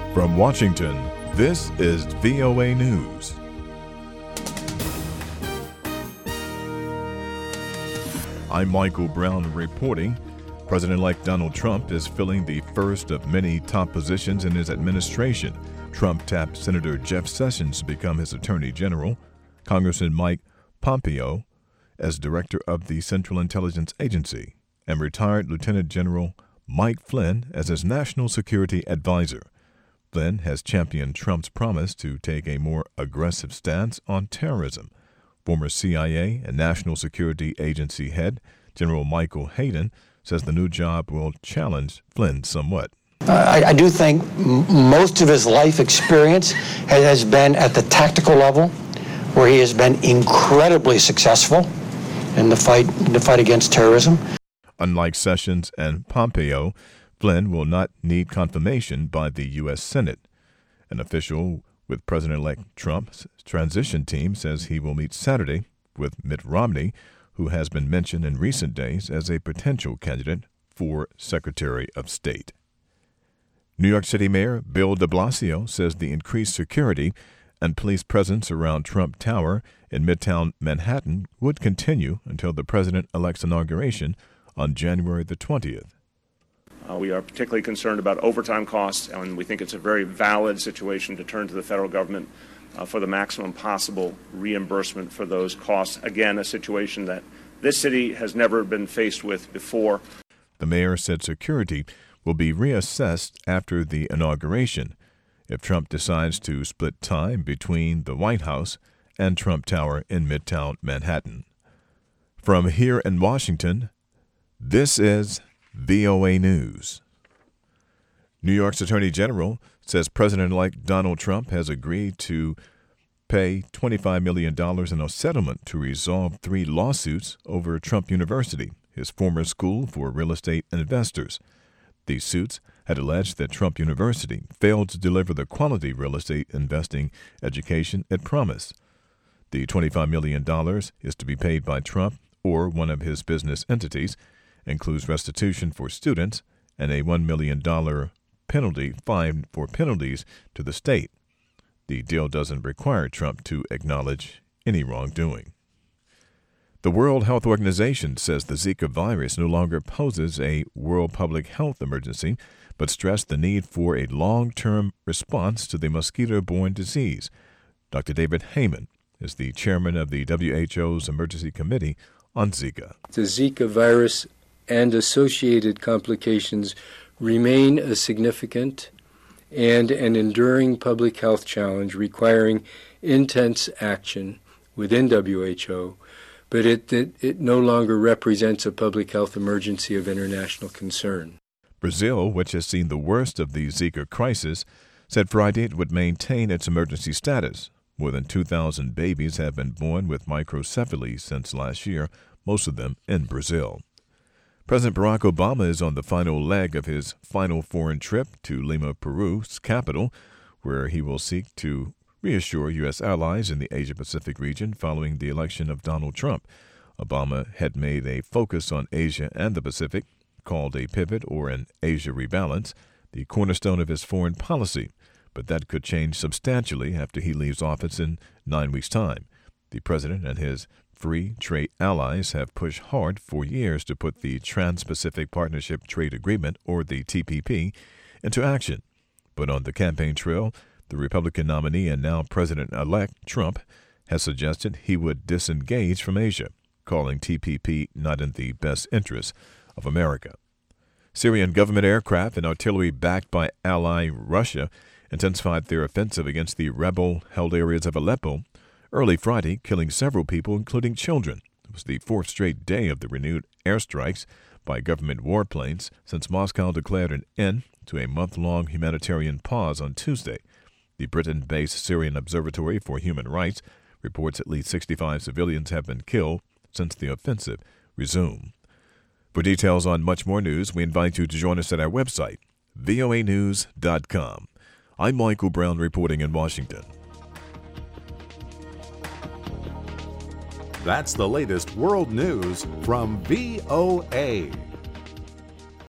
From Washington, this is VOA News. I'm Michael Brown reporting. President-elect Donald Trump is filling the first of many top positions in his administration. Trump tapped Senator Jeff Sessions to become his Attorney General, Congressman Mike Pompeo as Director of the Central Intelligence Agency, and retired Lieutenant General Mike Flynn as his National Security Advisor. Flynn has championed Trump's promise to take a more aggressive stance on terrorism. Former CIA and National Security Agency head General Michael Hayden says the new job will challenge Flynn somewhat. I do think most of his life experience has been at the tactical level, where he has been incredibly successful in the fight against terrorism. Unlike Sessions and Pompeo, Flynn will not need confirmation by the U.S. Senate. An official with President-elect Trump's transition team says he will meet Saturday with Mitt Romney, who has been mentioned in recent days as a potential candidate for Secretary of State. New York City Mayor Bill de Blasio says the increased security and police presence around Trump Tower in Midtown Manhattan would continue until the president-elect's inauguration on January the 20th. We are particularly concerned about overtime costs, and we think it's a very valid situation to turn to the federal government for the maximum possible reimbursement for those costs. Again, a situation that this city has never been faced with before. The mayor said security will be reassessed after the inauguration if Trump decides to split time between the White House and Trump Tower in Midtown Manhattan. From here in Washington, this is VOA News. New York's Attorney General says President-elect Donald Trump has agreed to pay $25 million in a settlement to resolve 3 lawsuits over Trump University, his former school for real estate investors. These suits had alleged that Trump University failed to deliver the quality real estate investing education it promised. The $25 million is to be paid by Trump or one of his business entities, includes restitution for students and a $1 million penalty fine for penalties to the state. The deal doesn't require Trump to acknowledge any wrongdoing. The World Health Organization says the Zika virus no longer poses a world public health emergency, but stressed the need for a long-term response to the mosquito-borne disease. Dr. David Heymann is the chairman of the WHO's Emergency Committee on Zika. The Zika virus and associated complications remain a significant and an enduring public health challenge requiring intense action within WHO, but it no longer represents a public health emergency of international concern. Brazil, which has seen the worst of the Zika crisis, said Friday it would maintain its emergency status. More than 2,000 babies have been born with microcephaly since last year, most of them in Brazil. President Barack Obama is on the final leg of his final foreign trip to Lima, Peru's capital, where he will seek to reassure U.S. allies in the Asia-Pacific region following the election of Donald Trump. Obama had made a focus on Asia and the Pacific, called a pivot or an Asia rebalance, the cornerstone of his foreign policy, but that could change substantially after he leaves office in 9 weeks' time. The president and his free trade allies have pushed hard for years to put the Trans-Pacific Partnership Trade Agreement, or the TPP, into action. But on the campaign trail, the Republican nominee and now President-elect Trump has suggested he would disengage from Asia, calling TPP not in the best interest of America. Syrian government aircraft and artillery backed by ally Russia intensified their offensive against the rebel-held areas of Aleppo early Friday, killing several people, including children. It was the 4th straight day of the renewed airstrikes by government warplanes since Moscow declared an end to a month-long humanitarian pause on Tuesday. The Britain-based Syrian Observatory for Human Rights reports at least 65 civilians have been killed since the offensive resumed. For details on much more news, we invite you to join us at our website, voanews.com. I'm Michael Brown reporting in Washington. That's the latest world news from VOA.